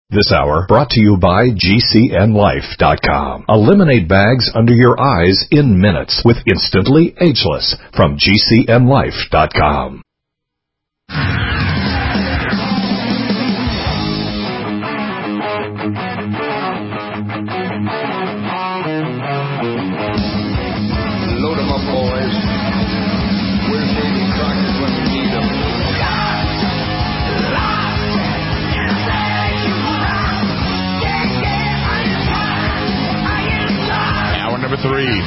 This hour brought to you by GCNLife.com. Eliminate bags under your eyes in minutes with Instantly Ageless from GCNLife.com. Load 'em up, boys. Where's Davy Crockett when we need him? Hour number 3.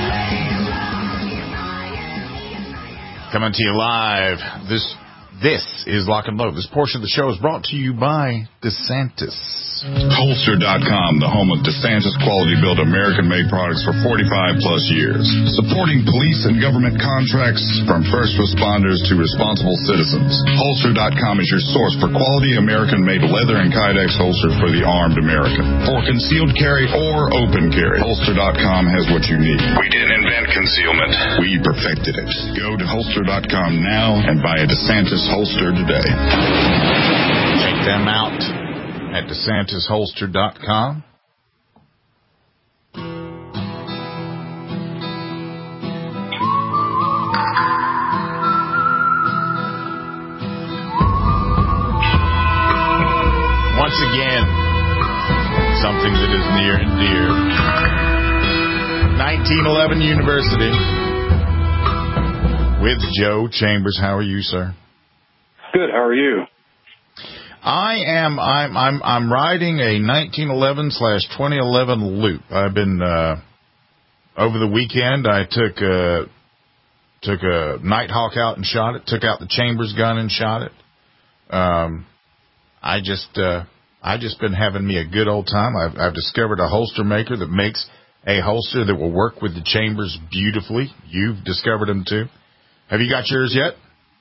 Coming to you live. This is Lock and Load. This portion of the show is brought to you by DeSantis. Holster.com, the home of DeSantis quality-built American-made products for 45-plus years. Supporting police and government contracts from first responders to responsible citizens. Holster.com is your source for quality American-made leather and Kydex holsters for the armed American. For concealed carry or open carry, Holster.com has what you need. We didn't invent concealment. We perfected it. Go to Holster.com now and buy a DeSantis holster today. Check them out at DeSantisHolster.com. Once again, something that is near and dear. 1911 University with Joe Chambers. How are you, sir? Good. How are you? I'm riding a 1911/2011 loop. I've been over the weekend. I took a Nighthawk out and shot it. Took out the Chambers gun and shot it. I just been having me a good old time. I've discovered a holster maker that makes a holster that will work with the Chambers beautifully. You've discovered them too. Have you got yours yet?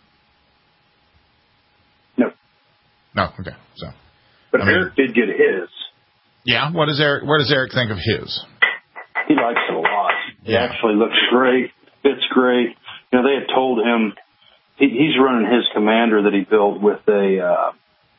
No, okay. So, but Eric did get his. Yeah. What does Eric think of his? He likes it a lot. It actually looks great. Fits great. You know, they had told him he's running his Commander that he built with a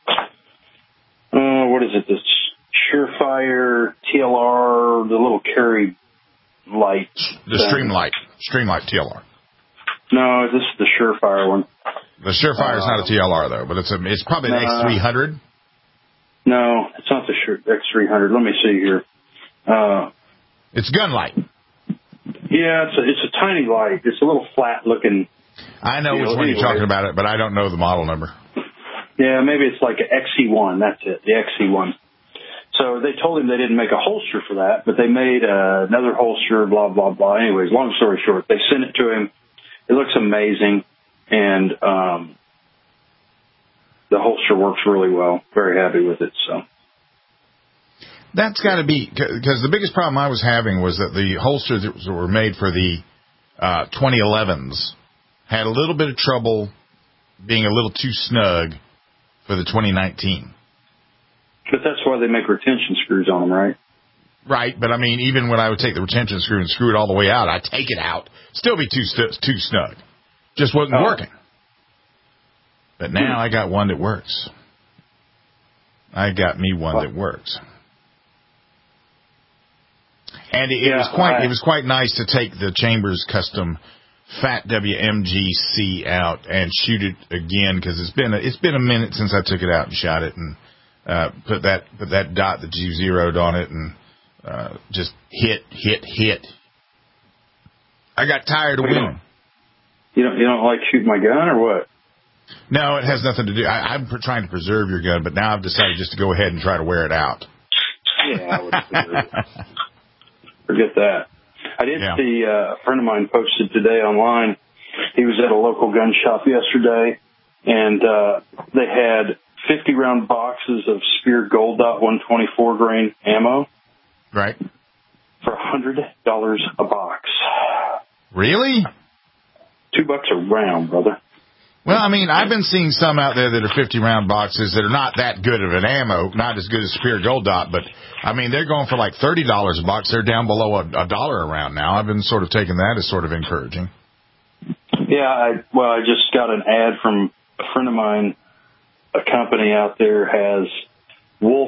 what is it? This Surefire TLR, the little carry light. The Streamlight TLR. No, this is the Surefire one. The Surefire is not a TLR though, but it's probably an X300. No, it's not the X300. Let me see here. It's gun light. Yeah, it's a tiny light. It's a little flat looking. I know which one you're talking about, but I don't know the model number. Yeah, maybe it's like an XE1. That's it, the XE1. So they told him they didn't make a holster for that, but they made another holster. Blah blah blah. Anyways, long story short, they sent it to him. It looks amazing. And the holster works really well. Very happy with it. So that's got to be because the biggest problem I was having was that the holsters that were made for the 2011s had a little bit of trouble being a little too snug for the 2019. But that's why they make retention screws on them, right? Right, but I mean, even when I would take the retention screw and screw it all the way out, I'd take it out, still be too snug. Just wasn't working. But now I got one that works. I got me one that works. And it was quite nice to take the Chambers Custom Fat WMGC out and shoot it again because it's been a minute since I took it out and shot it and put that dot that you zeroed on it and just hit. I got tired of winning. You don't like shooting my gun or what? No, it has nothing to do. I'm trying to preserve your gun, but now I've decided just to go ahead and try to wear it out. Yeah, I would forget that. I did see a friend of mine posted today online. He was at a local gun shop yesterday, and they had 50-round boxes of Speer Gold Dot 124 grain ammo. Right. For $100 a box. Really? $2 a round, brother. Well, I mean, I've been seeing some out there that are 50-round boxes that are not that good of an ammo, not as good as Speer Gold Dot, but, I mean, they're going for like $30 a box. They're down below $1 a round now. I've been sort of taking that as sort of encouraging. Yeah, I just got an ad from a friend of mine. A company out there has Wolf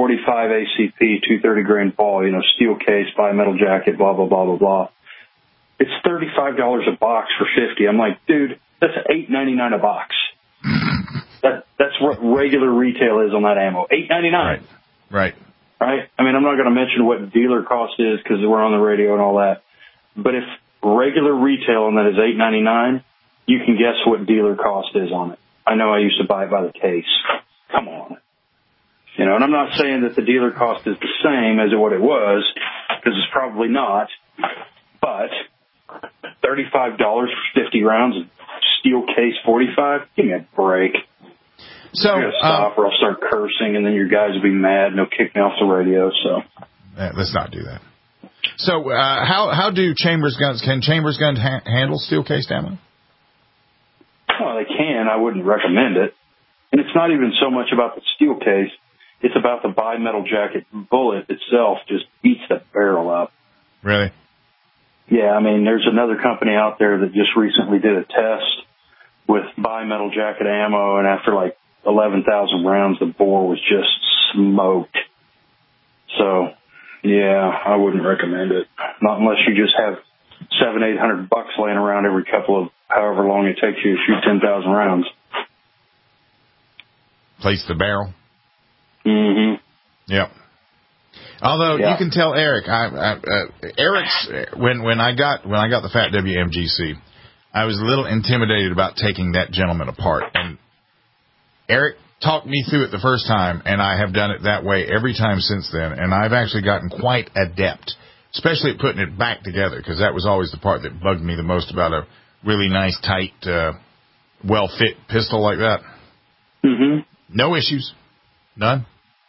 45 ACP, 230 grain ball, steel case, bimetal jacket, blah, blah, blah, blah, blah. It's $35 a box for 50. I'm like, dude, that's $8.99 a box. That's what regular retail is on that ammo. $8.99. Right. I mean, I'm not going to mention what dealer cost is because we're on the radio and all that. But if regular retail on that is $8.99, you can guess what dealer cost is on it. I know I used to buy it by the case. Come on. And I'm not saying that the dealer cost is the same as what it was, because it's probably not. But $35 for 50 rounds of steel case 45? Give me a break. So I'm going to stop or I'll start cursing, and then your guys will be mad and they'll kick me off the radio. So let's not do that. So how do Chambers guns? Can Chambers guns handle steel cased ammo? Well, they can. I wouldn't recommend it. And it's not even so much about the steel case. It's about the bimetal jacket bullet itself just eats the barrel up. Really? Yeah, I mean, there's another company out there that just recently did a test with bimetal jacket ammo, and after like 11,000 rounds, the bore was just smoked. So, yeah, I wouldn't recommend it. Not unless you just have $700-800 laying around every couple of however long it takes you to shoot 10,000 rounds. Place the barrel. Mm-hmm. Yep. Although you can tell Eric, Eric's when I got the Fat WMGC, I was a little intimidated about taking that gentleman apart, and Eric talked me through it the first time, and I have done it that way every time since then, and I've actually gotten quite adept, especially at putting it back together, because that was always the part that bugged me the most about a really nice, tight, well-fit pistol like that. Mm-hmm. No issues. None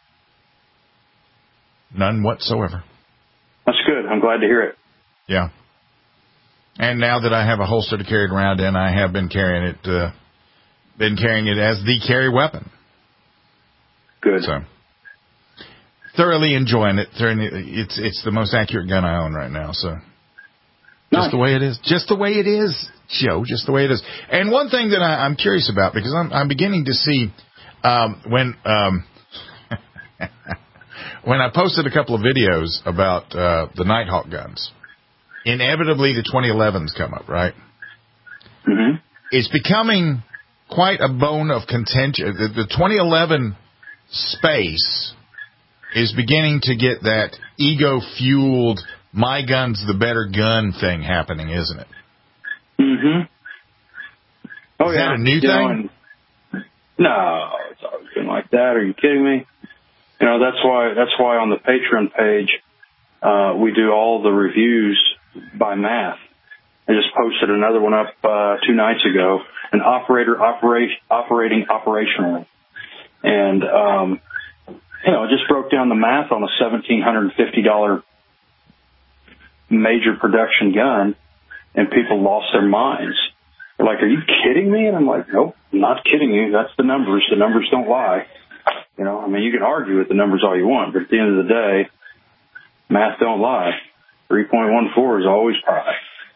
whatsoever. That's good. I'm glad to hear it. Yeah. And now that I have a holster to carry it around in, I have been carrying it as the carry weapon. Good. So thoroughly enjoying it. It's the most accurate gun I own right now. So just the way it is. Just the way it is, Joe. Just the way it is. And one thing that I'm curious about, because I'm beginning to see when I posted a couple of videos about the Nighthawk guns, inevitably the 2011s come up, right? Mm-hmm. It's becoming quite a bone of contention. The 2011 space is beginning to get that ego-fueled, my gun's the better gun thing happening, isn't it? Mm-hmm. Oh, is that a new thing? No, it's always been like that. Are you kidding me? That's why on the Patreon page, we do all the reviews by math. I just posted another one up 2 nights ago, an operating operationally. And, it just broke down the math on a $1,750 major production gun, and people lost their minds. They're like, are you kidding me? And I'm like, nope, I'm not kidding you. That's the numbers. The numbers don't lie. You can argue with the numbers all you want, but at the end of the day, math don't lie. 3.14 is always pi.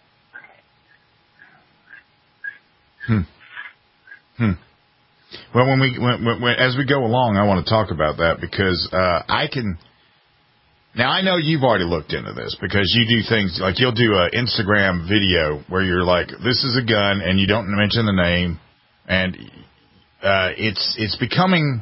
Well, as we go along, I want to talk about that, because now I know you've already looked into this, because you do things like you'll do an Instagram video where you're like, this is a gun, and you don't mention the name, and it's becoming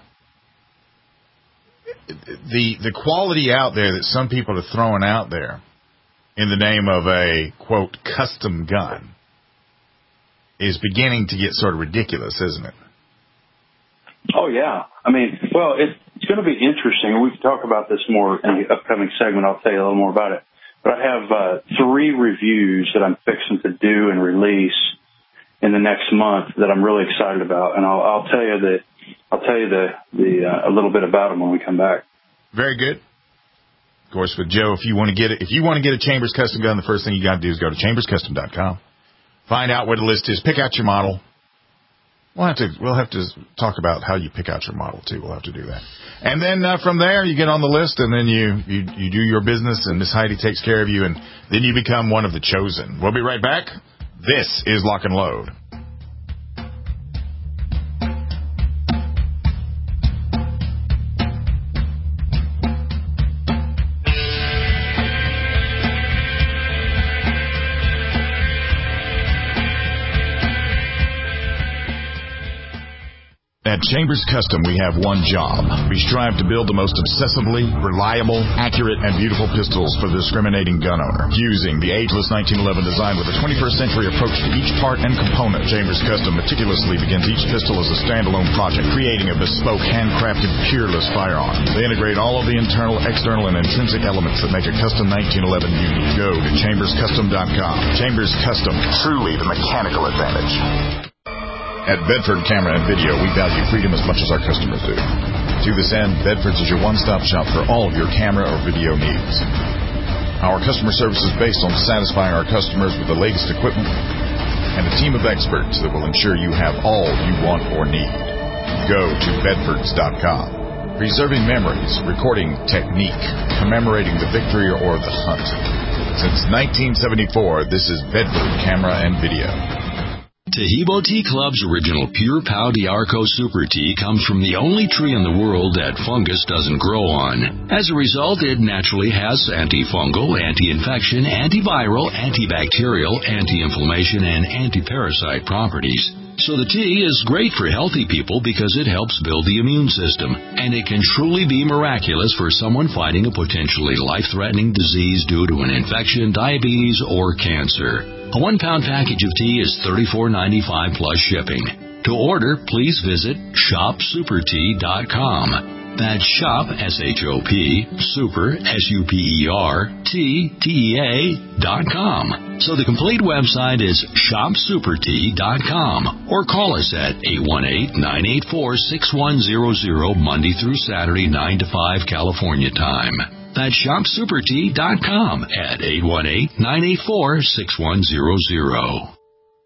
the quality out there that some people are throwing out there in the name of a, quote, custom gun is beginning to get sort of ridiculous, isn't it? Oh, yeah. It's going to be interesting. We can talk about this more in the upcoming segment. I'll tell you a little more about it. But I have 3 reviews that I'm fixing to do and release in the next month that I'm really excited about, and I'll tell you a little bit about them when we come back. Very good. Of course, with Joe, if you want to get a Chambers custom gun, the first thing you got to do is go to chamberscustom.com. Find out where the list is. Pick out your model. We'll have to talk about how you pick out your model too. We'll have to do that. And then from there, you get on the list, and then you do your business, and Miss Heidi takes care of you, and then you become one of the chosen. We'll be right back. This is Lock and Load. Chambers Custom, we have one job. We strive to build the most obsessively reliable, accurate, and beautiful pistols for the discriminating gun owner. Using the ageless 1911 design with a 21st century approach to each part and component, Chambers Custom meticulously begins each pistol as a standalone project, creating a bespoke, handcrafted, peerless firearm. They integrate all of the internal, external, and intrinsic elements that make a custom 1911 unique. Go to chamberscustom.com. Chambers Custom, truly the mechanical advantage. At Bedford Camera and Video, we value freedom as much as our customers do. To this end, Bedford's is your one-stop shop for all of your camera or video needs. Our customer service is based on satisfying our customers with the latest equipment and a team of experts that will ensure you have all you want or need. Go to bedfords.com. Preserving memories, recording technique, commemorating the victory or the hunt. Since 1974, this is Bedford Camera and Video. Taheebo Tea Club's original Pure Pau d'Arco Super Tea comes from the only tree in the world that fungus doesn't grow on. As a result, it naturally has antifungal, anti-infection, antiviral, antibacterial, anti-inflammation, and anti-parasite properties. So the tea is great for healthy people because it helps build the immune system, and it can truly be miraculous for someone fighting a potentially life-threatening disease due to an infection, diabetes, or cancer. A 1-pound package of tea is $34.95 plus shipping. To order, please visit shopsupertea.com. That's shop, S-H-O-P, super, S-U-P-E-R, T-E-A.com. So the complete website is shopsupertea.com, or call us at 818-984-6100 Monday through Saturday, 9 to 5 California time. That's shopsupertea.com at 818-984-6100.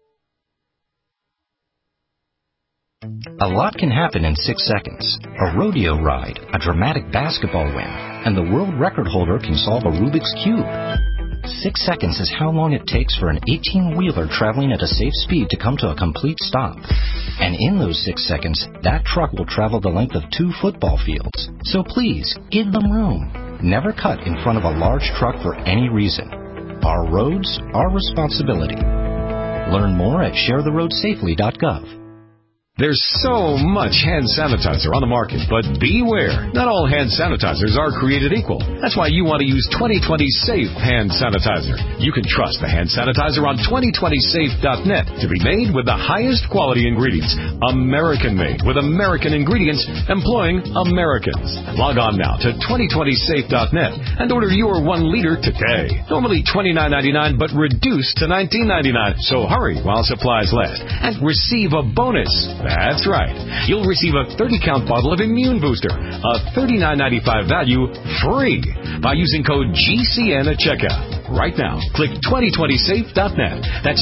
A lot can happen in 6 seconds. A rodeo ride, a dramatic basketball win, and the world record holder can solve a Rubik's Cube. 6 seconds is how long it takes for an 18-wheeler traveling at a safe speed to come to a complete stop. And in those 6 seconds, that truck will travel the length of 2 football fields. So please, give them room. Never cut in front of a large truck for any reason. Our roads, our responsibility. Learn more at sharetheroadsafely.gov. There's so much hand sanitizer on the market, but beware. Not all hand sanitizers are created equal. That's why you want to use 2020 Safe Hand Sanitizer. You can trust the hand sanitizer on 2020safe.net to be made with the highest quality ingredients. American-made with American ingredients, employing Americans. Log on now to 2020safe.net and order your 1 liter today. Normally $29.99, but reduced to $19.99. So hurry while supplies last and receive a bonus. That's right. You'll receive a 30-count bottle of Immune Booster, a $39.95 value, free by using code GCN at checkout. Right now, click 2020safe.net. That's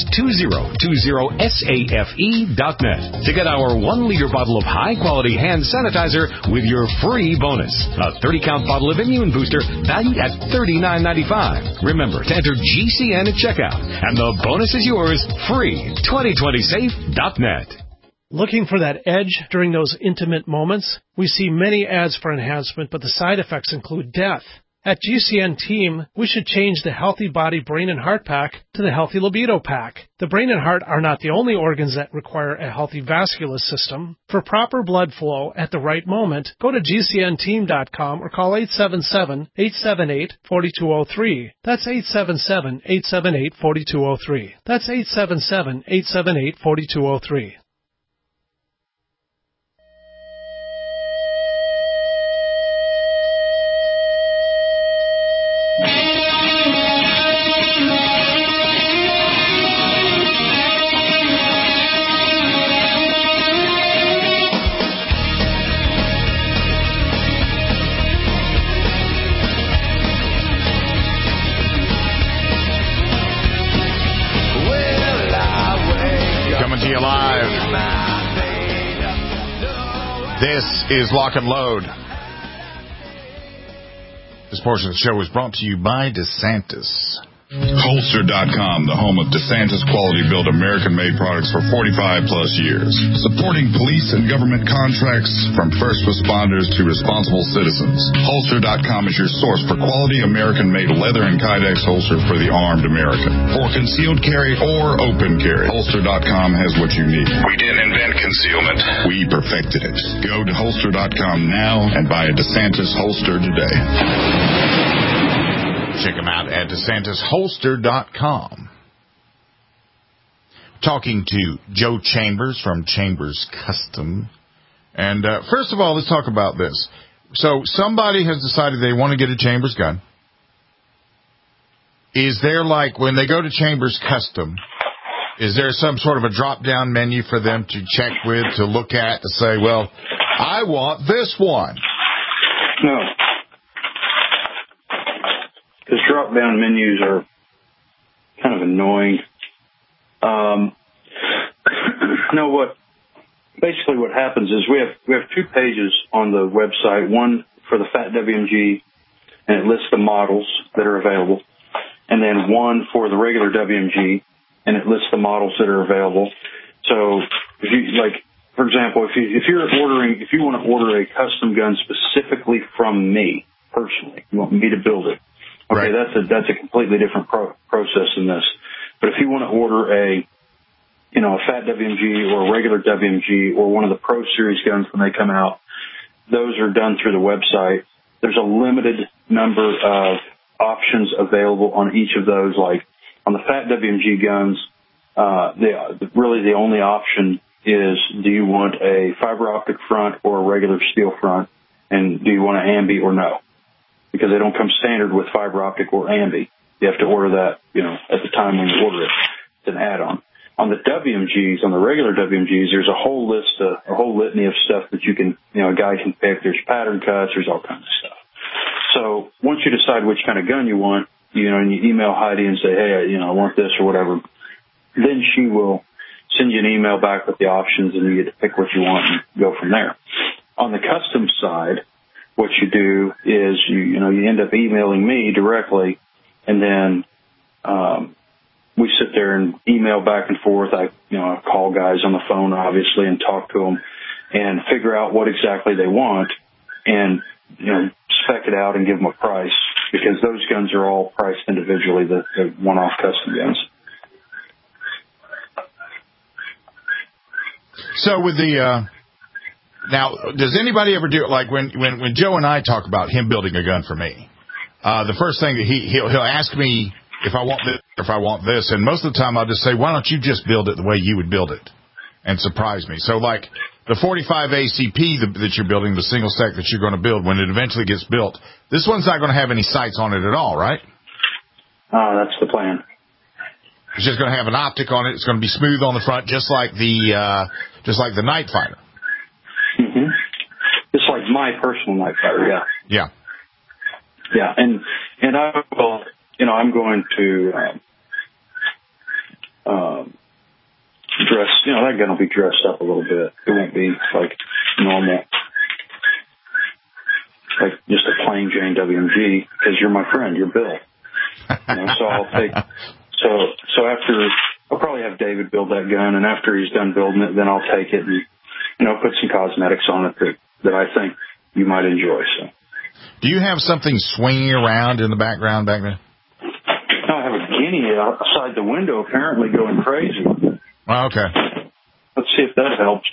2020safe.net to get our 1 liter bottle of high-quality hand sanitizer with your free bonus. A 30-count bottle of Immune Booster valued at $39.95. Remember to enter GCN at checkout, and the bonus is yours, free. 2020safe.net. Looking for that edge during those intimate moments? We see many ads for enhancement, but the side effects include death. At GCN Team, we should change the Healthy Body Brain and Heart Pack to the Healthy Libido Pack. The brain and heart are not the only organs that require a healthy vascular system. For proper blood flow at the right moment, go to GCNteam.com or call 877-878-4203. That's 877-878-4203. That's 877-878-4203. This is Lock and Load. This portion of the show is brought to you by DeSantis. Holster.com, the home of DeSantis quality built American-made products for 45-plus years. Supporting police and government contracts from first responders to responsible citizens. Holster.com is your source for quality American-made leather and Kydex holster for the armed American. For concealed carry or open carry, Holster.com has what you need. We didn't invent concealment. We perfected it. Go to Holster.com now and buy a DeSantis holster today. Check them out at DeSantisHolster.com. Talking to Joe Chambers from Chambers Custom. And first of all, let's talk about this. So somebody has decided they want to get a Chambers gun. Is there, like, when they go to Chambers Custom, is there some sort of a drop-down menu for them to check with, to look at, to say, well, I want this one? No. Because drop-down menus are kind of annoying. No, basically what happens is we have two pages on the website, one for the Fat WMG, and it lists the models that are available, and then one for the regular WMG, and it lists the models that are available. So, if you, like, for example, if you want to order a custom gun specifically from me personally, you want me to build it. Okay, right. That's a completely different process than this. But if you want to order a Fat WMG or a regular WMG or one of the Pro Series guns when they come out, those are done through the website. There's a limited number of options available on each of those. Like on the Fat WMG guns, really the only option is, do you want a fiber optic front or a regular steel front, and do you want an ambi or no? Because they don't come standard with fiber optic or ambi. You have to order that, at the time when you order it. It's an add-on. On the WMGs, on the regular WMGs, there's a whole litany of stuff that you can, a guy can pick. There's pattern cuts. There's all kinds of stuff. So once you decide which kind of gun you want, and you email Heidi and say, hey, I want this or whatever, then she will send you an email back with the options, and you get to pick what you want and go from there. On the custom side, what you do is you end up emailing me directly, and then we sit there and email back and forth. I call guys on the phone, obviously, and talk to them and figure out what exactly they want and, spec it out and give them a price, because those guns are all priced individually, the one-off custom guns. So with the now, does anybody ever do it like when Joe and I talk about him building a gun for me? The first thing that he'll ask me if I want this, or if I want this, and most of the time I'll just say, why don't you just build it the way you would build it, and surprise me. So like the 45 ACP that you're building, the single stack that you're going to build, when it eventually gets built, this one's not going to have any sights on it at all, right? That's the plan. It's just going to have an optic on it. It's going to be smooth on the front, just like the Night Fighter. Mm-hmm. Just like my personal Night Fighter, yeah. Yeah. Yeah, and I will, I'm going to dress, that gun will be dressed up a little bit. It won't be like normal, like just a plain Jane WMG, because you're my friend, you're Bill. So I'll take, so after, I'll probably have David build that gun, and after he's done building it, then I'll take it and, put some cosmetics on it that I think you might enjoy, so. Do you have something swinging around in the background back there? No, I have a guinea outside the window apparently going crazy. Oh, okay. Let's see if that helps.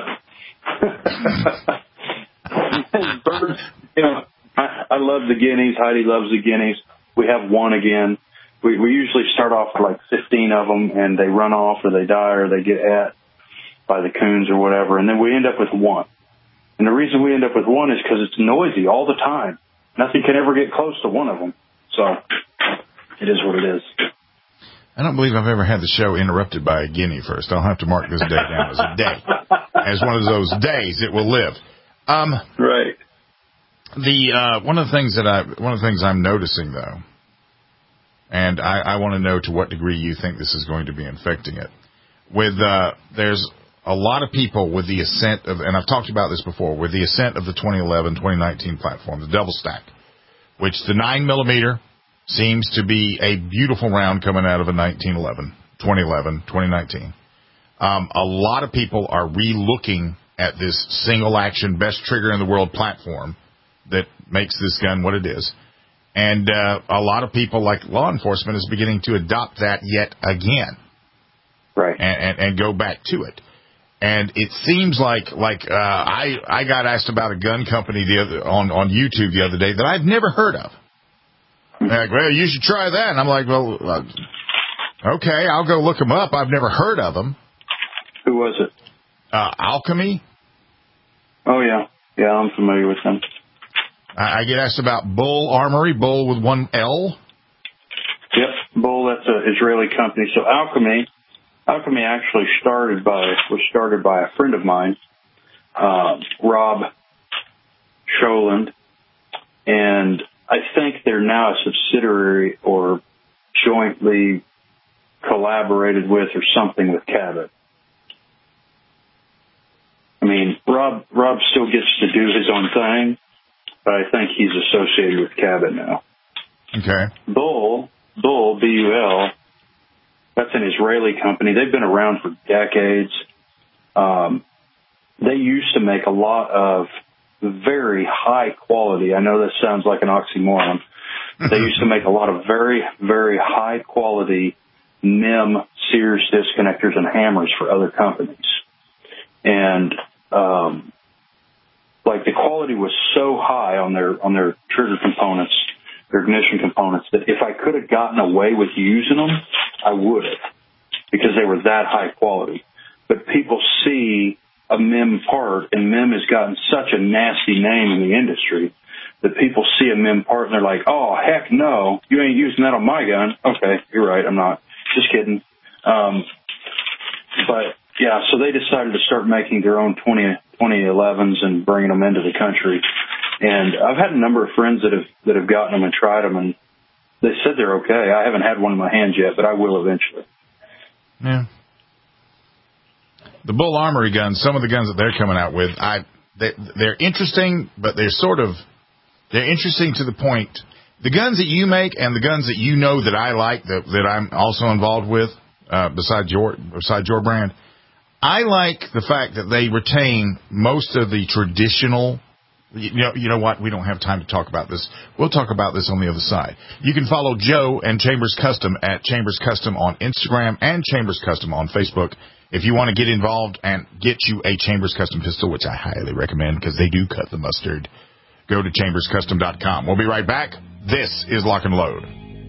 Birds, I love the guineas. Heidi loves the guineas. We have one again. We usually start off with like 15 of them, and they run off or they die or they get at by the coons or whatever, and then we end up with one. And the reason we end up with one is because it's noisy all the time. Nothing can ever get close to one of them. So it is what it is. I don't believe I've ever had the show interrupted by a guinea first. I'll have to mark this day down as a day. As one of those days it will live. Right. One of the things I'm noticing though, and I want to know to what degree you think this is going to be infecting it. There's a lot of people with the ascent of, and I've talked about this before, with the ascent of the 2011, 2019 platform, the double stack, which the 9mm seems to be a beautiful round coming out of a 2019. A lot of people are re-looking at this single-action best trigger in the world platform that makes this gun what it is. And a lot of people, like law enforcement, is beginning to adopt that yet again. Right. And go back to it. And it seems like I got asked about a gun company on YouTube the other day that I'd never heard of. Like, well, you should try that. And I'm like, well, okay, I'll go look them up. I've never heard of them. Who was it? Alchemy. Oh, yeah. Yeah, I'm familiar with them. I get asked about Bull Armory, Bull with one L. Yep, Bull, that's an Israeli company. So Alchemy actually was started by a friend of mine, Rob Scholand, and I think they're now a subsidiary or jointly collaborated with or something with Cabot. I mean, Rob still gets to do his own thing, but I think he's associated with Cabot now. Okay. Bull, B-U-L, that's an Israeli company. They've been around for decades. They used to make a lot of very high quality. I know this sounds like an oxymoron. They used to make a lot of very, very high quality NIM Sears disconnectors and hammers for other companies. And, like the quality was so high on their trigger components, their ignition components, that if I could have gotten away with using them, I would have, because they were that high quality. But people see a MIM part, and MIM has gotten such a nasty name in the industry that people see a MIM part and they're like, oh, heck no, you ain't using that on my gun. Okay, you're right, I'm not. Just kidding. But, yeah, so they decided to start making their own 2011s and bringing them into the country. And I've had a number of friends that have gotten them and tried them, and they said they're okay. I haven't had one in my hands yet, but I will eventually. Yeah. The Bull Armory guns, some of the guns that they're coming out with, they're interesting, but they're interesting to the point. The guns that you make and the guns that you know that I like, that I'm also involved with, besides your brand, I like the fact that they retain most of the traditional. You know what? We don't have time to talk about this. We'll talk about this on the other side. You can follow Joe and Chambers Custom at Chambers Custom on Instagram and Chambers Custom on Facebook. If you want to get involved and get you a Chambers Custom pistol, which I highly recommend because they do cut the mustard, go to chamberscustom.com. We'll be right back. This is Lock and Load.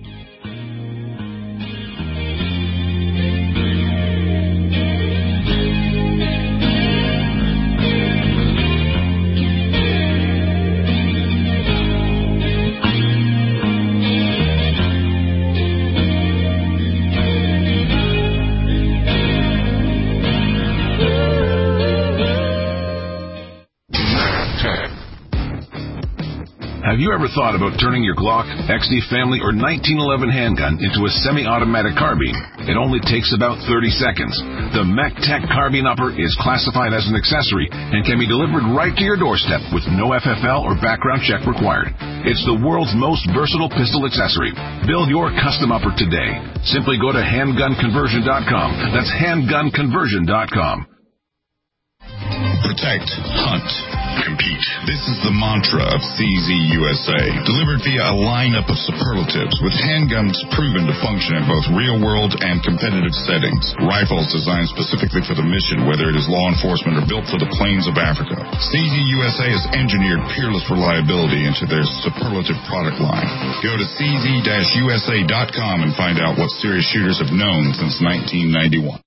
Have you ever thought about turning your Glock, XD family, or 1911 handgun into a semi-automatic carbine? It only takes about 30 seconds. The MechTech Carbine Upper is classified as an accessory and can be delivered right to your doorstep with no FFL or background check required. It's the world's most versatile pistol accessory. Build your custom upper today. Simply go to handgunconversion.com. That's handgunconversion.com. Protect, hunt, compete. This is the mantra of CZ USA. Delivered via a lineup of superlatives with handguns proven to function in both real-world and competitive settings. Rifles designed specifically for the mission, whether it is law enforcement or built for the plains of Africa. CZ USA has engineered peerless reliability into their superlative product line. Go to cz-usa.com and find out what serious shooters have known since 1991.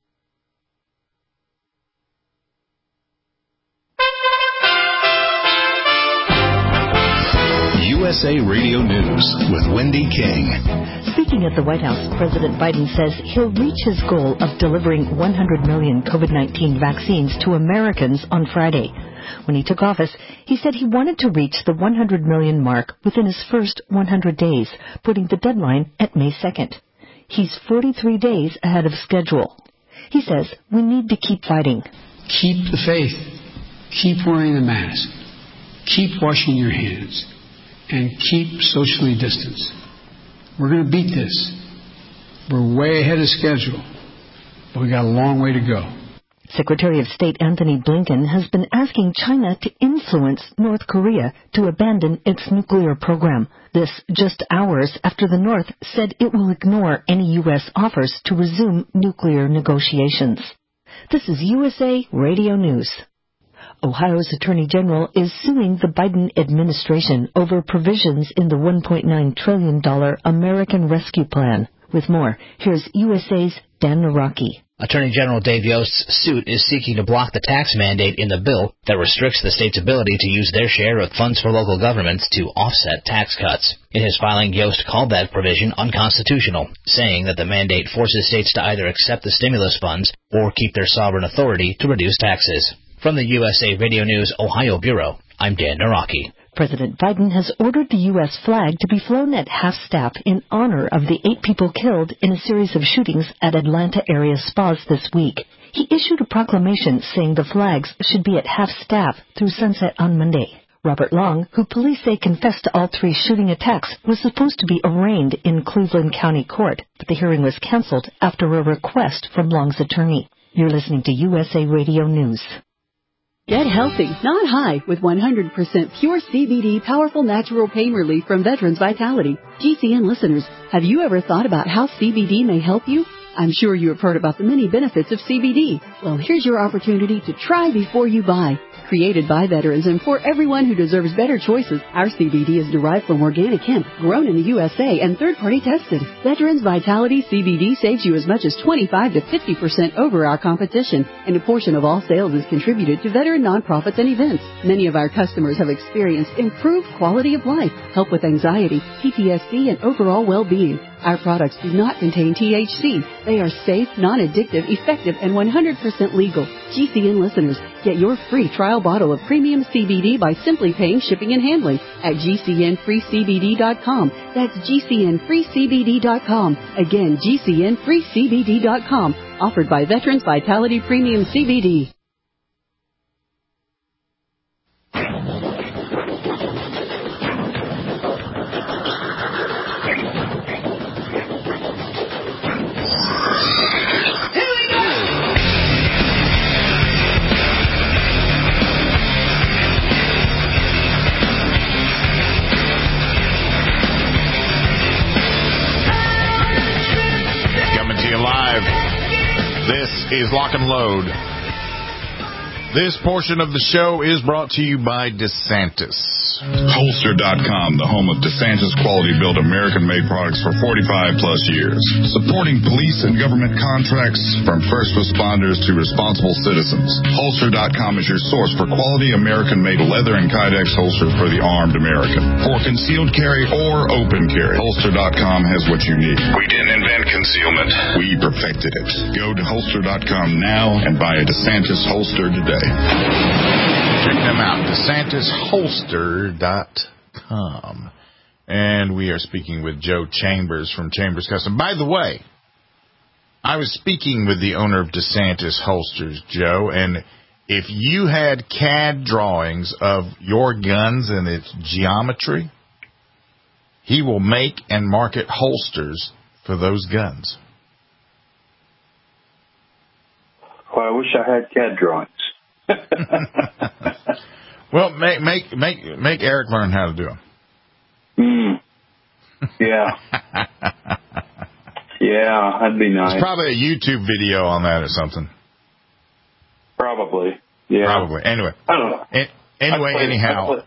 USA Radio News with Wendy King. Speaking at the White House, President Biden says he'll reach his goal of delivering 100 million COVID-19 vaccines to Americans on Friday. When he took office, he said he wanted to reach the 100 million mark within his first 100 days, putting the deadline at May 2nd. He's 43 days ahead of schedule. He says we need to keep fighting. Keep the faith. Keep wearing the mask. Keep washing your hands. And keep socially distanced. We're going to beat this. We're way ahead of schedule, but we got a long way to go. Secretary of State Anthony Blinken has been asking China to influence North Korea to abandon its nuclear program. This just hours after the North said it will ignore any U.S. offers to resume nuclear negotiations. This is USA Radio News. Ohio's Attorney General is suing the Biden administration over provisions in the $1.9 trillion American Rescue Plan. With more, here's USA's Dan Naraki. Attorney General Dave Yost's suit is seeking to block the tax mandate in the bill that restricts the state's ability to use their share of funds for local governments to offset tax cuts. In his filing, Yost called that provision unconstitutional, saying that the mandate forces states to either accept the stimulus funds or keep their sovereign authority to reduce taxes. From the USA Radio News Ohio Bureau, I'm Dan Naraki. President Biden has ordered the U.S. flag to be flown at half-staff in honor of the 8 people killed in a series of shootings at Atlanta area spas this week. He issued a proclamation saying the flags should be at half-staff through sunset on Monday. Robert Long, who police say confessed to all 3 shooting attacks, was supposed to be arraigned in Cleveland County Court, but the hearing was canceled after a request from Long's attorney. You're listening to USA Radio News. Get healthy, not high, with 100% pure CBD powerful natural pain relief from Veterans Vitality. GCN listeners, have you ever thought about how CBD may help you? I'm sure you have heard about the many benefits of CBD. Well, here's your opportunity to try before you buy. Created by veterans and for everyone who deserves better choices, our CBD is derived from organic hemp, grown in the USA and third-party tested. Veterans Vitality CBD saves you as much as 25 to 50% over our competition, and a portion of all sales is contributed to veteran nonprofits and events. Many of our customers have experienced improved quality of life, help with anxiety, PTSD, and overall well-being. Our products do not contain THC. They are safe, non-addictive, effective, and 100% legal. GCN listeners, get your free trial bottle of premium CBD by simply paying shipping and handling at GCNFreeCBD.com. That's GCNFreeCBD.com. Again, GCNFreeCBD.com. Offered by Veterans Vitality Premium CBD. This is Lock and Load. This portion of the show is brought to you by DeSantis. Holster.com, the home of DeSantis quality-built American-made products for 45-plus years. Supporting police and government contracts from first responders to responsible citizens. Holster.com is your source for quality American-made leather and Kydex holsters for the armed American. For concealed carry or open carry, Holster.com has what you need. We didn't invent concealment. We perfected it. Go to Holster.com now and buy a DeSantis holster today. Check them out, DeSantisHolster.com. And we are speaking with Joe Chambers from Chambers Custom. By the way, I was speaking with the owner of DeSantis Holsters, Joe, and if you had CAD drawings of your guns and its geometry, he will make and market holsters for those guns. Well, I wish I had CAD drawings. Well, make Eric learn how to do them. Yeah. Yeah, that'd be nice. There's probably a YouTube video on that or something. Probably. Yeah. Probably. Anyway. I don't know. Anyhow.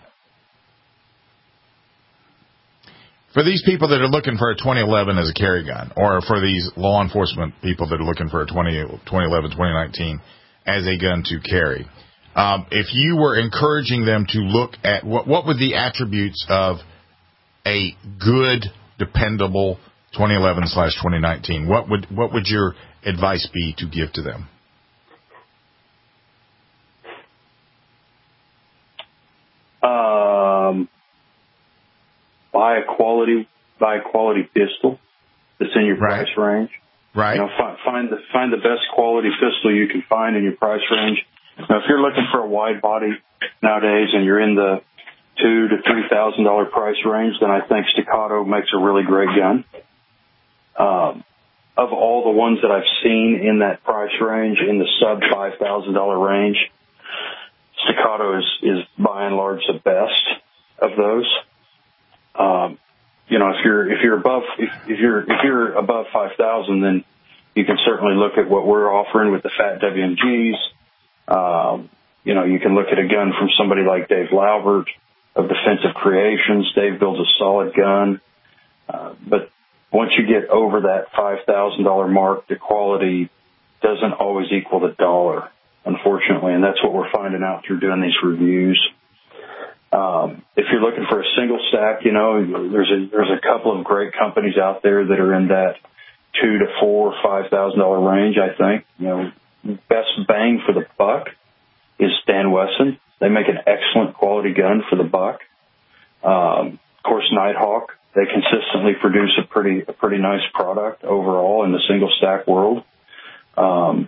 For these people that are looking for a 2011 as a carry gun, or for these law enforcement people that are looking for a 2011, 2019 as a gun to carry, if you were encouraging them to look at what would the attributes of a good, dependable 2011/2019, what would your advice be to give to them? Buy a quality pistol that's in your price range. Right. You know, find the best quality pistol you can find in your price range. Now, if you're looking for a wide body nowadays and you're in the $2,000 to $3,000 price range, then I think Staccato makes a really great gun. Of all the ones that I've seen in that price range, in the sub $5,000 range, Staccato is by and large the best of those. If you're above 5,000, then you can certainly look at what we're offering with the Fat WMGs. You can look at a gun from somebody like Dave Laubert of Defensive Creations. Dave builds a solid gun. But once you get over that $5,000 mark, the quality doesn't always equal the dollar, unfortunately. And that's what we're finding out through doing these reviews. If you're looking for a single stack, there's a couple of great companies out there that are in that $2,000 to $4,000, $5,000 range. I think best bang for the buck is Stan Wesson. They make an excellent quality gun for the buck. Of course, Nighthawk. They consistently produce a pretty nice product overall in the single stack world. And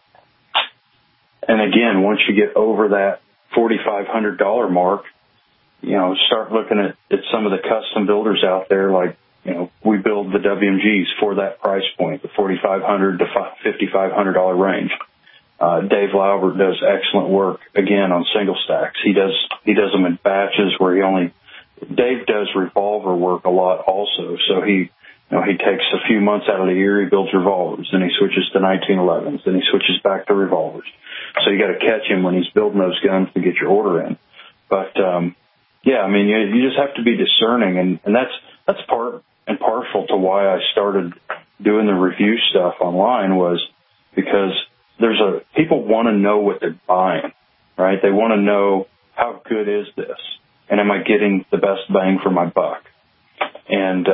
again, once you get over that $4,500 mark, start looking at some of the custom builders out there. Like, we build the WMGs for that price point, the $4,500 to $5,500 range. Dave Laubert does excellent work again on single stacks. He does them in batches where Dave does revolver work a lot also. So he takes a few months out of the year, he builds revolvers, then he switches to 1911s, then he switches back to revolvers. So you got to catch him when he's building those guns to get your order in. But you just have to be discerning, and that's part and parcel to why I started doing the review stuff online, was because people want to know what they're buying, right? They want to know, how good is this, and am I getting the best bang for my buck? And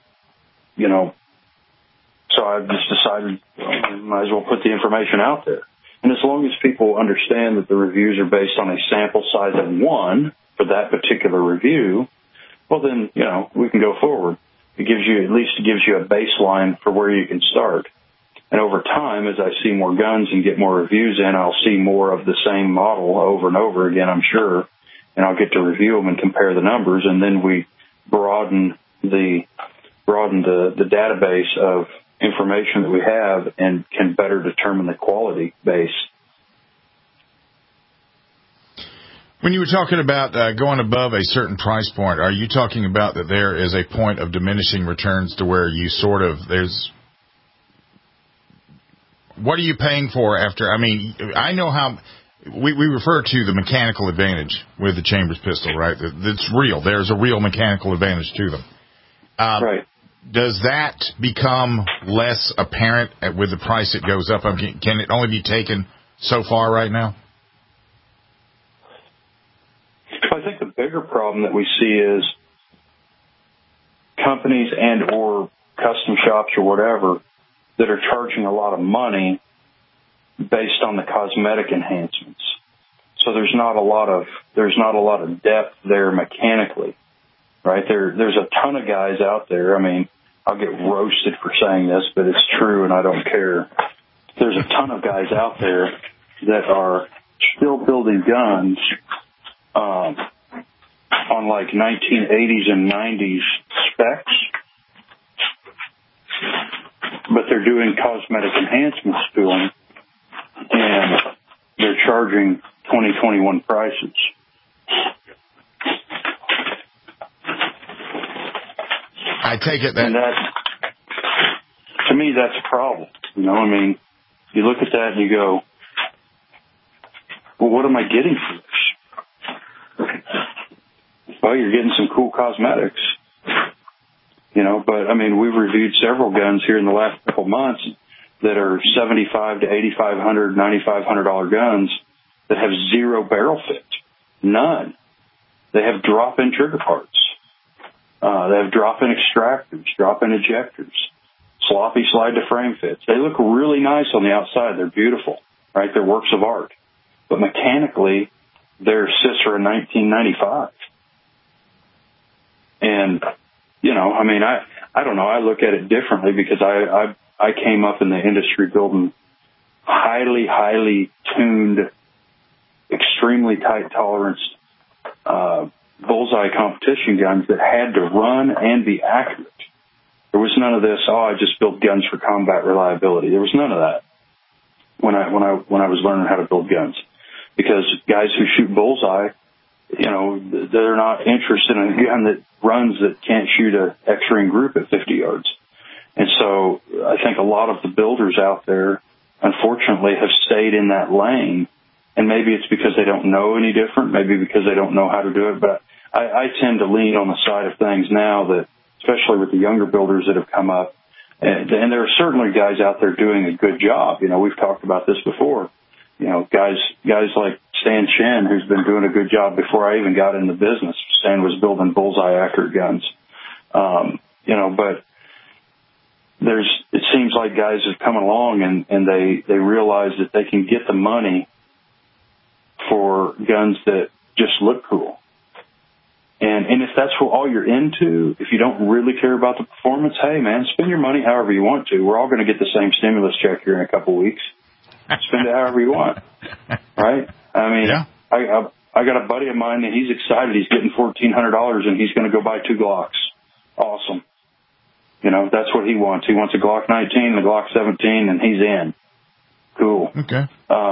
so I just decided, might as well put the information out there. And as long as people understand that the reviews are based on a sample size of one for that particular review, well then, we can go forward. It gives you a baseline for where you can start. And over time, as I see more guns and get more reviews in, I'll see more of the same model over and over again, I'm sure. And I'll get to review them and compare the numbers, and then we broaden the database of information that we have and can better determine the quality base. When you were talking about going above a certain price point, are you talking about that there is a point of diminishing returns to where you what are you paying for after? I mean, I know how we refer to the mechanical advantage with the Chambers pistol, right? That's real. There's a real mechanical advantage to them. Right. Does that become less apparent with the price it goes up? Can it only be taken so far right now? I think the bigger problem that we see is companies and or custom shops or whatever that are charging a lot of money based on the cosmetic enhancements. So there's not a lot of depth there mechanically, right? There's a ton of guys out there. I mean, I'll get roasted for saying this, but it's true, and I don't care. There's a ton of guys out there that are still building guns on like 1980s and 90s specs, but they're doing cosmetic enhancements to them, and they're charging 2021 prices. I take it that to me, that's a problem. I mean, you look at that and you go, well, what am I getting for this? Well, you're getting some cool cosmetics, but I mean, we've reviewed several guns here in the last couple months that are $7,500 to $8,500, $9,500 guns that have zero barrel fit. None. They have drop-in trigger parts. They have drop-in extractors, drop-in ejectors, sloppy slide-to-frame fits. They look really nice on the outside. They're beautiful, right? They're works of art. But mechanically, they're Cicera 1995. And, I mean, I don't know. I look at it differently because I came up in the industry building highly, highly tuned, extremely tight tolerance bullseye competition guns that had to run and be accurate. There was none of this, I just built guns for combat reliability. There was none of that when I was learning how to build guns. Because guys who shoot bullseye, they're not interested in a gun that runs that can't shoot a X-ring group at 50 yards. And so I think a lot of the builders out there, unfortunately, have stayed in that lane. And maybe it's because they don't know any different, maybe because they don't know how to do it. But I tend to lean on the side of things now that, especially with the younger builders that have come up, and there are certainly guys out there doing a good job. We've talked about this before. Guys like Stan Shen, who's been doing a good job before I even got in the business. Stan was building bullseye accurate guns. But it seems like guys have come along and they realize that they can get the money for guns that just look cool. And if that's what all you're into, if you don't really care about the performance, hey man, spend your money however you want to. We're all going to get the same stimulus check here in a couple of weeks. Spend it however you want, right? I mean, yeah. I got a buddy of mine that he's excited. He's getting $1,400 and he's going to go buy 2 Glocks. Awesome. That's what he wants. He wants a Glock 19 and a Glock 17, and he's in. Cool. Okay.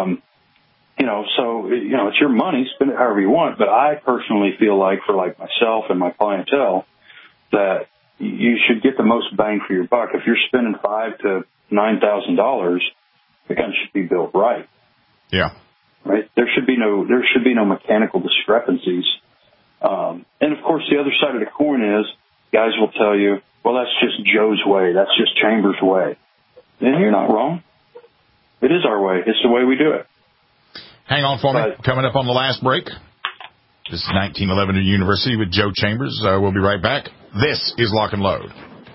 So it's your money. Spend it however you want. But I personally feel like, for like myself and my clientele, that you should get the most bang for your buck. If you're spending $5,000 to $9,000, the gun should be built right. Yeah. Right. There should be no mechanical discrepancies. And of course, the other side of the coin is guys will tell you, well, that's just Joe's way. That's just Chambers' way. And you're not wrong. It is our way. It's the way we do it. Hang on for me. Coming up on the last break. This is 1911 University with Joe Chambers. We'll be right back. This is Lock and Load.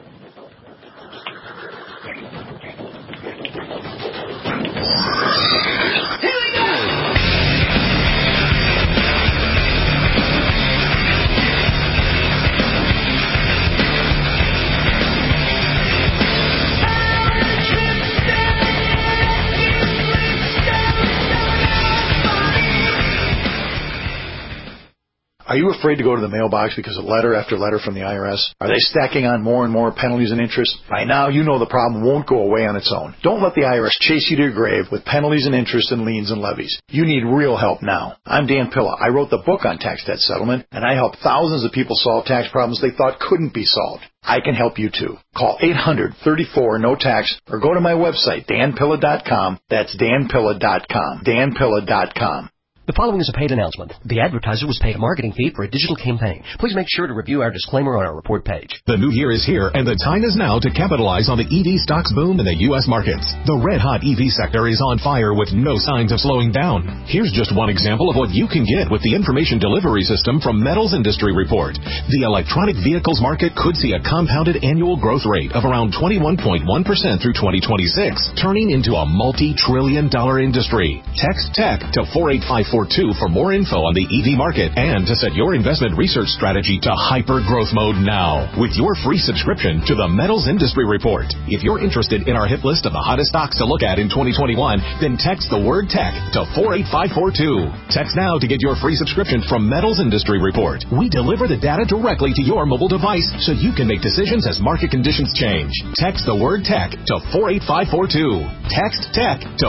Are you afraid to go to the mailbox because of letter after letter from the IRS? Are they stacking on more and more penalties and interest? By now, you know the problem won't go away on its own. Don't let the IRS chase you to your grave with penalties and interest and liens and levies. You need real help now. I'm Dan Pilla. I wrote the book on tax debt settlement, and I help thousands of people solve tax problems they thought couldn't be solved. I can help you too. Call 800-34-NO-TAX or go to my website, danpilla.com. That's danpilla.com. danpilla.com. The following is a paid announcement. The advertiser was paid a marketing fee for a digital campaign. Please make sure to review our disclaimer on our report page. The new year is here, and the time is now to capitalize on the EV stocks boom in the U.S. markets. The red-hot EV sector is on fire with no signs of slowing down. Here's just one example of what you can get with the information delivery system from Metals Industry Report. The electronic vehicles market could see a compounded annual growth rate of around 21.1% through 2026, turning into a multi-trillion-dollar industry. Text TECH to 48542 for more info on the EV market and to set your investment research strategy to hyper-growth mode now with your free subscription to the Metals Industry Report. If you're interested in our hit list of the hottest stocks to look at in 2021, then text the word TECH to 48542. Text now to get your free subscription from Metals Industry Report. We deliver the data directly to your mobile device so you can make decisions as market conditions change. Text the word TECH to 48542. Text TECH to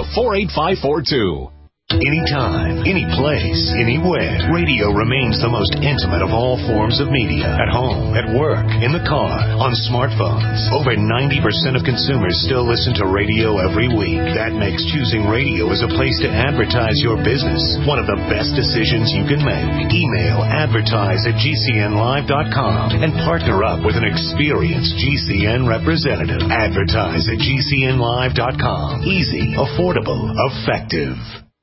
48542. Anytime, any place, anywhere, radio remains the most intimate of all forms of media. At home, at work, in the car, on smartphones. Over 90% of consumers still listen to radio every week. That makes choosing radio as a place to advertise your business one of the best decisions you can make. Email advertise@gcnlive.com and partner up with an experienced GCN representative. Advertise@gcnlive.com. Easy, affordable, effective.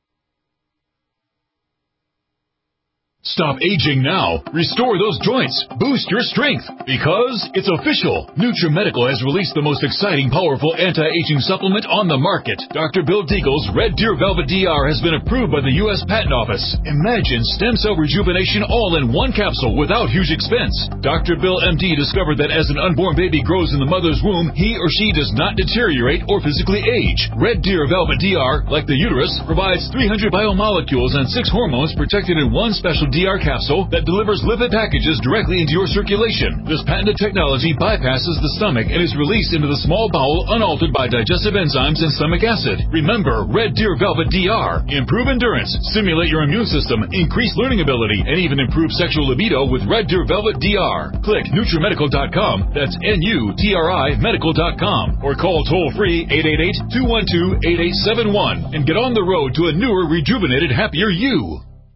Stop aging now. Restore those joints. Boost your strength. Because it's official. NutriMedical has released the most exciting, powerful anti-aging supplement on the market. Dr. Bill Deagle's Red Deer Velvet DR has been approved by the U.S. Patent Office. Imagine stem cell rejuvenation all in one capsule without huge expense. Dr. Bill MD discovered that as an unborn baby grows in the mother's womb, he or she does not deteriorate or physically age. Red Deer Velvet DR, like the uterus, provides 300 biomolecules and 6 hormones protected in one special DR capsule that delivers lipid packages directly into your circulation. This patented technology bypasses the stomach and is released into the small bowel unaltered by digestive enzymes and stomach acid. Remember Red Deer Velvet DR. Improve endurance, stimulate your immune system, increase learning ability, and even improve sexual libido with Red Deer Velvet DR. Click NutriMedical.com, that's NUTRI Medical.com, or call toll-free 888-212-8871 and get on the road to a newer, rejuvenated, happier you.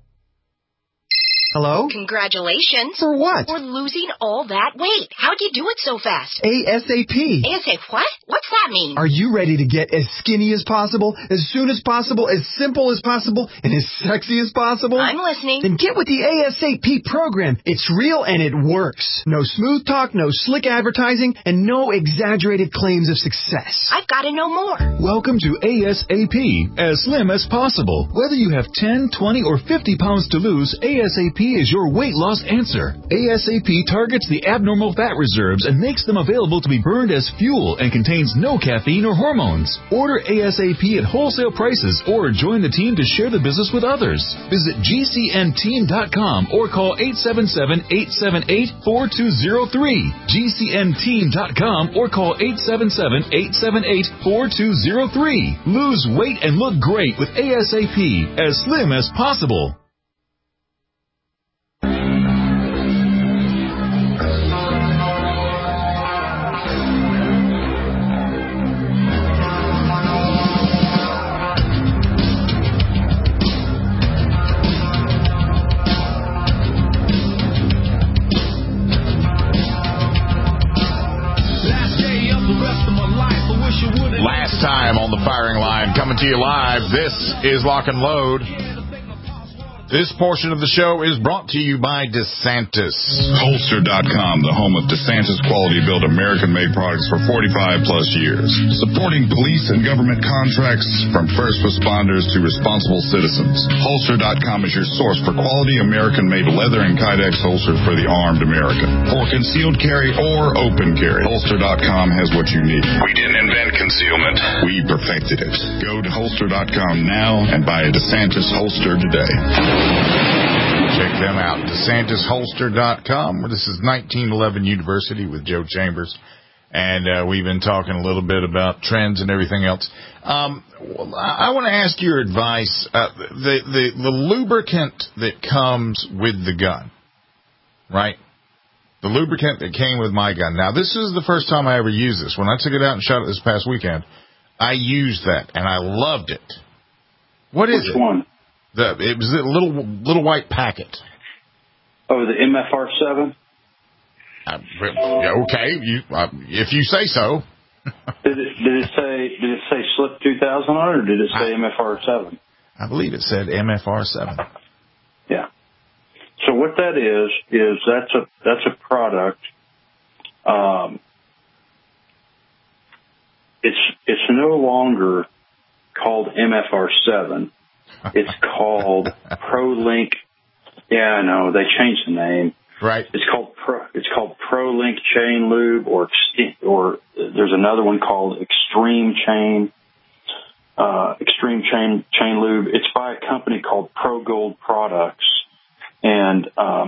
Hello? Congratulations. For what? For losing all that weight. How'd you do it so fast? ASAP. ASAP what? What's that mean? Are you ready to get as skinny as possible, as soon as possible, as simple as possible, and as sexy as possible? I'm listening. Then get with the ASAP program. It's real and it works. No smooth talk, no slick advertising, and no exaggerated claims of success. I've got to know more. Welcome to ASAP, as slim as possible. Whether you have 10, 20, or 50 pounds to lose, ASAP is your weight loss answer. ASAP targets the abnormal fat reserves and makes them available to be burned as fuel and contains no caffeine or hormones. Order ASAP at wholesale prices or join the team to share the business with others. Visit GCNteam.com or call 877-878-4203. GCNteam.com or call 877-878-4203. Lose weight and look great with ASAP, as slim as possible. Last time on the firing line, coming to you live, this is Lock and Load. This portion of the show is brought to you by DeSantis. Holster.com, the home of DeSantis quality-built American-made products for 45-plus years. Supporting police and government contracts from first responders to responsible citizens. Holster.com is your source for quality American-made leather and Kydex holsters for the armed American. For concealed carry or open carry, Holster.com has what you need. We didn't invent concealment. We perfected it. Go to Holster.com now and buy a DeSantis holster today. Check them out, DeSantisHolster.com. This is 1911 University with Joe Chambers, and we've been talking a little bit about trends and everything else. I want to ask your advice. The lubricant that comes with the gun, right? The lubricant that came with my gun. Now, this is the first time I ever used this. When I took it out and shot it this past weekend, I used that, and I loved it. What is it? Which one? It was a little white packet. Oh, the MFR7? Okay, if you say so. Did it say Slip 2000 on it, or did it say MFR7? I believe it said MFR7. Yeah. So what that is that's a product. It's no longer called MFR7. It's called ProLink. Yeah, I know, they changed the name. Right. It's called ProLink Chain Lube, or there's another one called Extreme Chain Lube. It's by a company called ProGold Products, and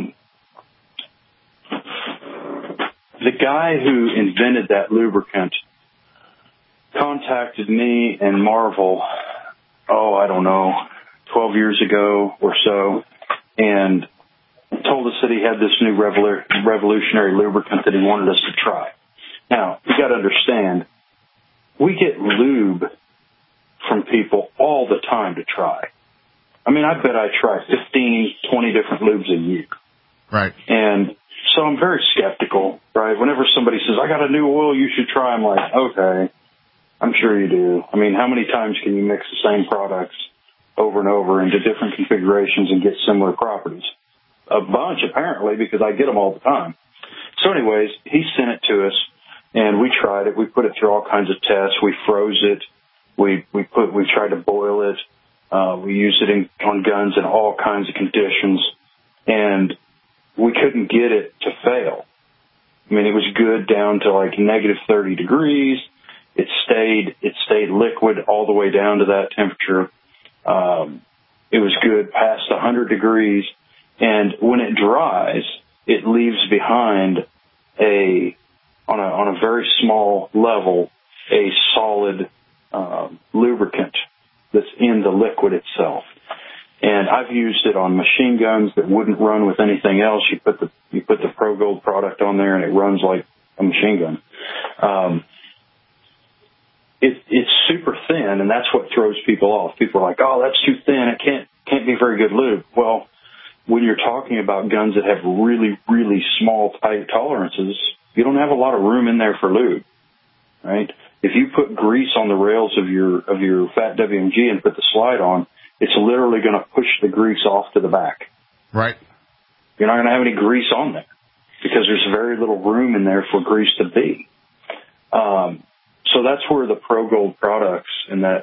the guy who invented that lubricant contacted me and Marvel, I don't know, 12 years ago or so, and told us that he had this new revolutionary lubricant that he wanted us to try. Now, you got to understand, we get lube from people all the time to try. I mean, I bet I try 15, 20 different lubes a year. Right. And so I'm very skeptical, right? Whenever somebody says, I got a new oil you should try, I'm like, okay, I'm sure you do. I mean, how many times can you mix the same products over and over into different configurations and get similar properties? A bunch, apparently, because I get them all the time. So anyways, he sent it to us, and we tried it. We put it through all kinds of tests. We froze it. We tried to boil it. We used it on guns in all kinds of conditions, and we couldn't get it to fail. I mean, it was good down to like negative 30 degrees. It stayed liquid all the way down to that temperature. It was good past 100 degrees. And when it dries, it leaves behind on a very small level, a solid lubricant that's in the liquid itself. And I've used it on machine guns that wouldn't run with anything else. You put the ProGold product on there, and it runs like a machine gun. It's super thin, and that's what throws people off. People are like, "Oh, that's too thin. It can't be very good lube." Well, when you're talking about guns that have really, really small, tight tolerances, you don't have a lot of room in there for lube, right? If you put grease on the rails of your Fat WMG and put the slide on, it's literally going to push the grease off to the back. Right. You're not going to have any grease on there because there's very little room in there for grease to be. So that's where the ProGold products and that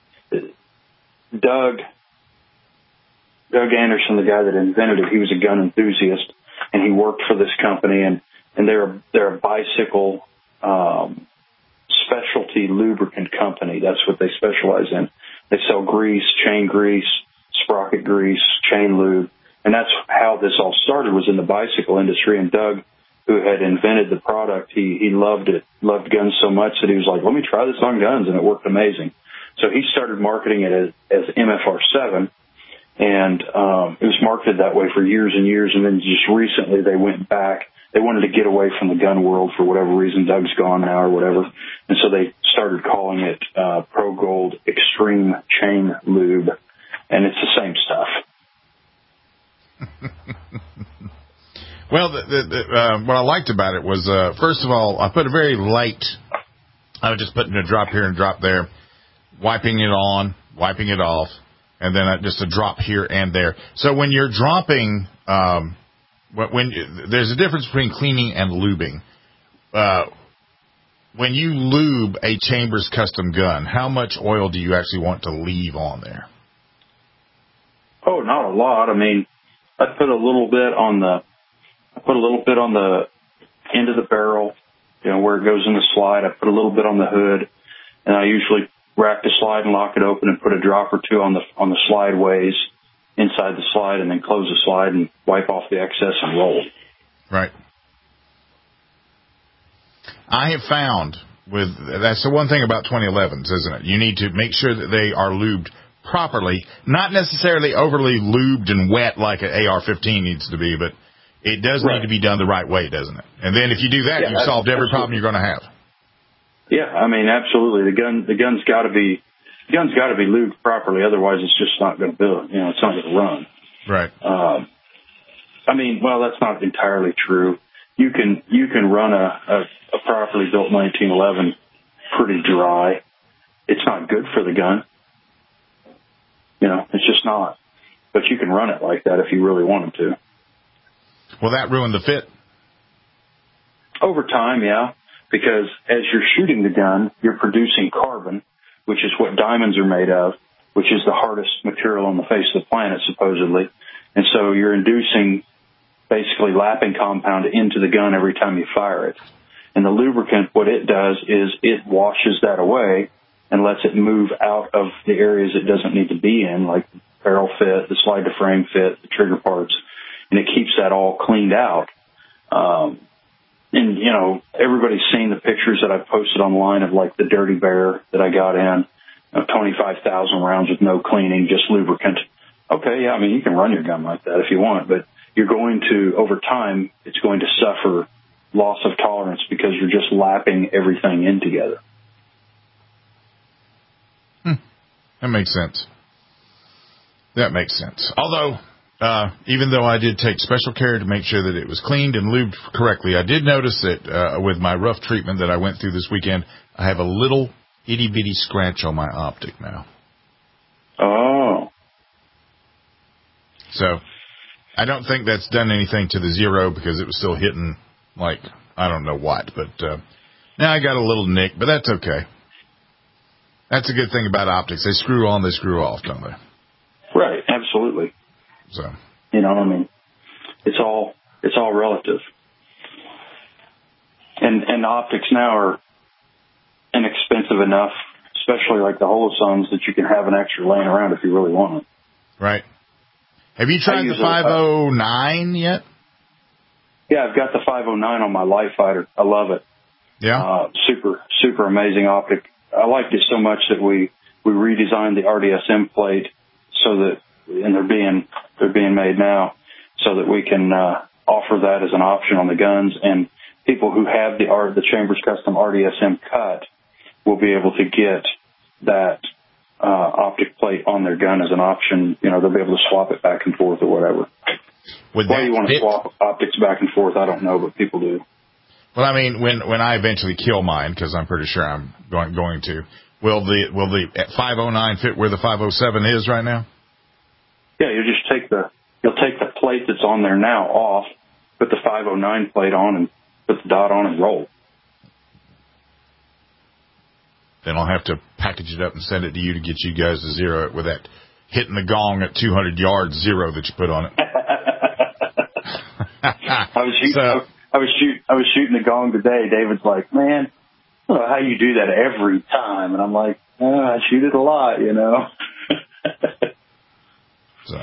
Doug Anderson, the guy that invented it, he was a gun enthusiast, and he worked for this company, and they're a bicycle specialty lubricant company. That's what they specialize in. They sell grease, chain grease, sprocket grease, chain lube, and that's how this all started, was in the bicycle industry. And Doug, who had invented the product, he loved it, loved guns so much that he was like, let me try this on guns, and it worked amazing. So he started marketing it as MFR7, and it was marketed that way for years and years, and then just recently they went back. They wanted to get away from the gun world for whatever reason. Doug's gone now or whatever, and so they started calling it ProGold Extreme Chain Lube, and it's the same stuff. Well, what I liked about it was, first of all, I put a very light, I was just putting a drop here and a drop there, wiping it on, wiping it off, and then just a drop here and there. So when you're dropping, when there's a difference between cleaning and lubing. When you lube a Chambers custom gun, how much oil do you actually want to leave on there? Oh, not a lot. I mean, I put a little bit on the end of the barrel, where it goes in the slide. I put a little bit on the hood, and I usually rack the slide and lock it open and put a drop or two on the slideways inside the slide, and then close the slide and wipe off the excess and roll. Right. I have found that's the one thing about 2011s, isn't it? You need to make sure that they are lubed properly, not necessarily overly lubed and wet like an AR-15 needs to be, but it does need to be done the right way, doesn't it? And then if you do that, you've solved every problem you're going to have. Yeah, I mean, absolutely. The gun's got to be lubed properly, otherwise it's just not going to build. It's not going to run. Right. I mean, well, that's not entirely true. You can run a properly built 1911 pretty dry. It's not good for the gun. It's just not. But you can run it like that if you really wanted to. Will that ruin the fit? Over time, yeah. Because as you're shooting the gun, you're producing carbon, which is what diamonds are made of, which is the hardest material on the face of the planet, supposedly. And so you're inducing basically lapping compound into the gun every time you fire it. And the lubricant, what it does is it washes that away and lets it move out of the areas it doesn't need to be in, like the barrel fit, the slide to frame fit, the trigger parts, and it keeps that all cleaned out. And, everybody's seen the pictures that I've posted online of, like, the Dirty Bear that I got in, 25,000 rounds with no cleaning, just lubricant. Okay, yeah, I mean, you can run your gun like that if you want, but you're going to, over time, it's going to suffer loss of tolerance because you're just lapping everything in together. That makes sense. Although, even though I did take special care to make sure that it was cleaned and lubed correctly, I did notice that with my rough treatment that I went through this weekend, I have a little itty-bitty scratch on my optic now. Oh. So, I don't think that's done anything to the zero because it was still hitting, like, I don't know what. But now I got a little nick, but that's okay. That's a good thing about optics. They screw on, they screw off, don't they? Right, absolutely. So, I mean, it's all relative. And optics now are inexpensive enough, especially like the Holosons, that you can have an extra laying around if you really want it. Right. Have you tried the 509 yet? Yeah, I've got the 509 on my Life Fighter. I love it. Yeah. Super amazing optic. I liked it so much that we redesigned the RDSM plate so that, and they're being made now, so that we can offer that as an option on the guns, and people who have the Chambers Custom RDSM cut will be able to get that optic plate on their gun as an option. You know, they'll be able to swap it back and forth or whatever. Why you want to swap optics back and forth, I don't know, but people do. Well, I mean, when I eventually kill mine, because I'm pretty sure I'm going to, will the 509 fit where the 507 is right now? Yeah, you'll take the plate that's on there now off, put the 509 plate on, and put the dot on and roll. Then I'll have to package it up and send it to you to get you guys to zero it with that hitting the gong at 200 yards zero that you put on it. I was shooting the gong today. David's like, man, I don't know how you do that every time. And I'm like, I shoot it a lot, you know. So,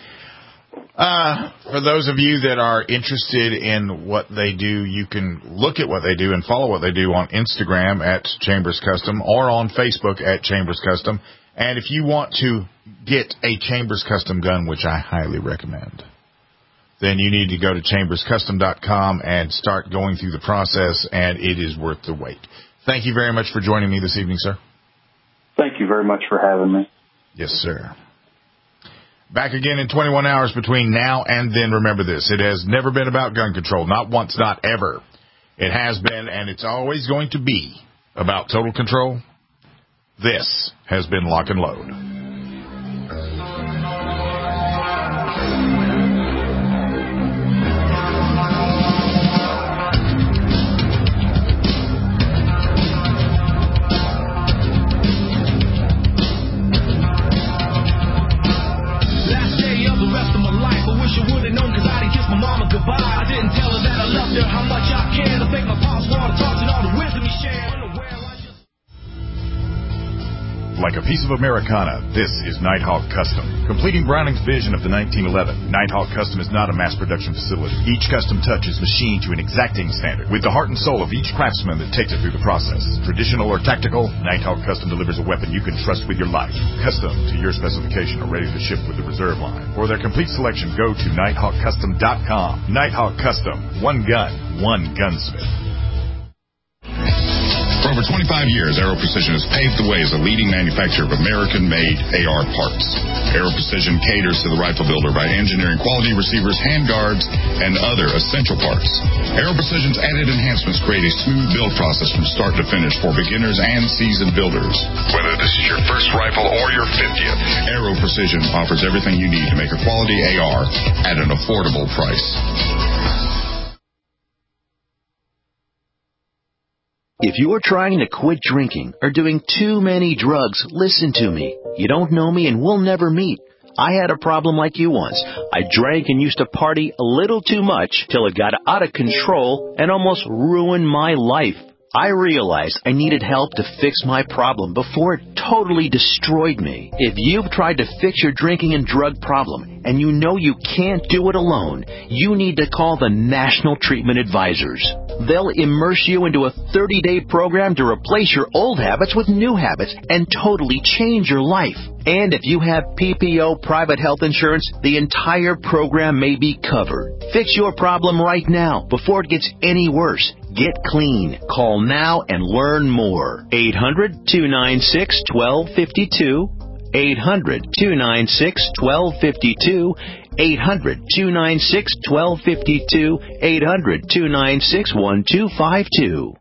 for those of you that are interested in what they do, you can look at what they do and follow what they do on Instagram at Chambers Custom or on Facebook at Chambers Custom. And if you want to get a Chambers Custom gun, which I highly recommend, then you need to go to chamberscustom.com and start going through the process, and it is worth the wait. Thank you very much for joining me this evening, sir. Thank you very much for having me. Yes, sir. Back again in 21 hours between now and then. Remember this, it has never been about gun control. Not once, not ever. It has been, and it's always going to be about total control. This has been Lock and Load. I didn't tell her that I loved her, how much I care to make my pops want to talk and all the wisdom he shared. Like a piece of Americana, this is Nighthawk Custom. Completing Browning's vision of the 1911, Nighthawk Custom is not a mass production facility. Each custom touch is machined to an exacting standard, with the heart and soul of each craftsman that takes it through the process. Traditional or tactical, Nighthawk Custom delivers a weapon you can trust with your life. Custom to your specification or ready to ship with the reserve line. For their complete selection, go to nighthawkcustom.com. Nighthawk Custom. One gun, one gunsmith. For over 25 years, Aero Precision has paved the way as a leading manufacturer of American-made AR parts. Aero Precision caters to the rifle builder by engineering quality receivers, handguards, and other essential parts. Aero Precision's added enhancements create a smooth build process from start to finish for beginners and seasoned builders. Whether this is your first rifle or your 50th, Aero Precision offers everything you need to make a quality AR at an affordable price. If you're trying to quit drinking or doing too many drugs, listen to me. You don't know me and we'll never meet. I had a problem like you once. I drank and used to party a little too much till it got out of control and almost ruined my life. I realized I needed help to fix my problem before it totally destroyed me. If you've tried to fix your drinking and drug problem and you know you can't do it alone, you need to call the National Treatment Advisors. They'll immerse you into a 30-day program to replace your old habits with new habits and totally change your life. And if you have PPO private health insurance, the entire program may be covered. Fix your problem right now before it gets any worse. Get clean. Call now and learn more. 800-296-1252. 800-296-1252. 800-296-1252. 800-296-1252.